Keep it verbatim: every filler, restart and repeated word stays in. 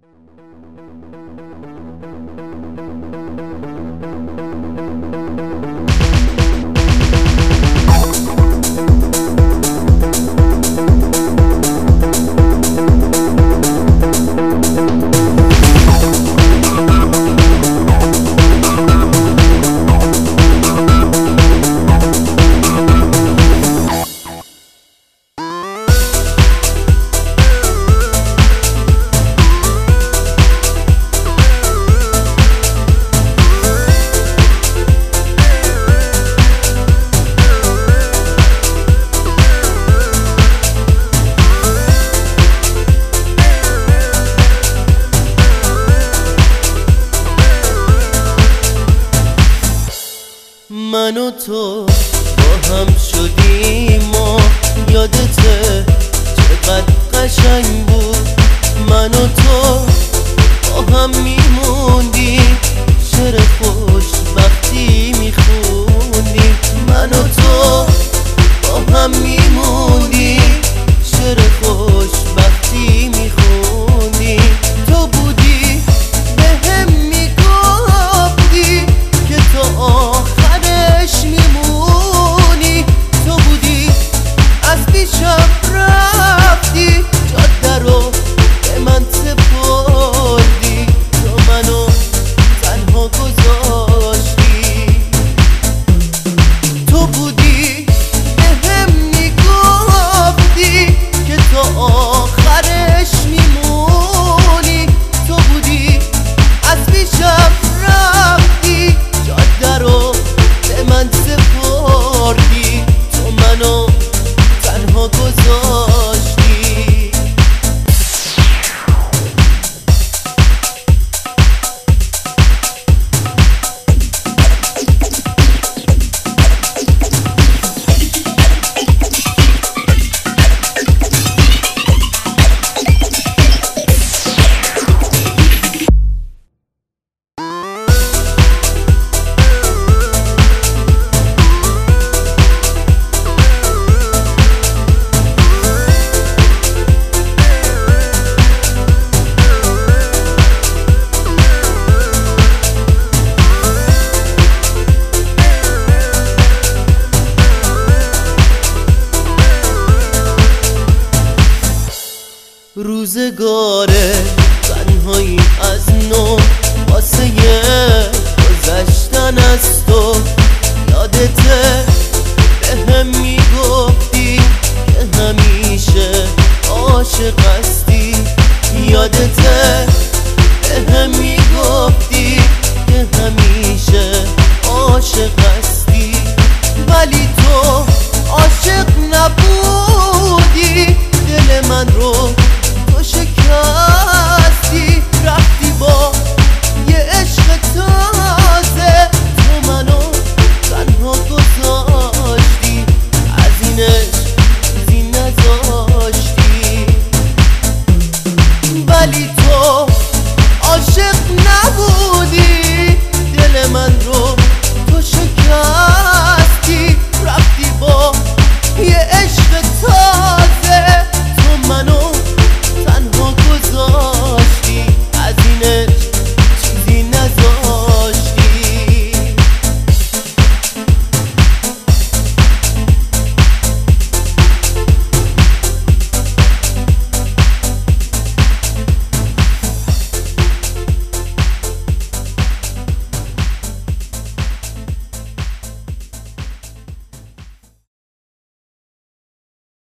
من و تو با هم شدیم و یادته چقدر قشنگ بود. من و تو با هم میموندیم، شعر خوشبختی میخوندیم. من و تو با هم میموندیم، شعر خوشبختی میخوندیم. تو بودی به هم میگفتی که تو آخرش میمونی. تو بودی از پیشم رفتی، جاده رو به من سپردی. تو منو تنها گذاشتی. تو بودی به هم میگفتی که تو آخرش میمونی. تو بودی از پیشم رفتی، جاده رو به من سپردی. تو منو تنها گذاشتی. روزگار تنهایی از نو واسه گذشتن است.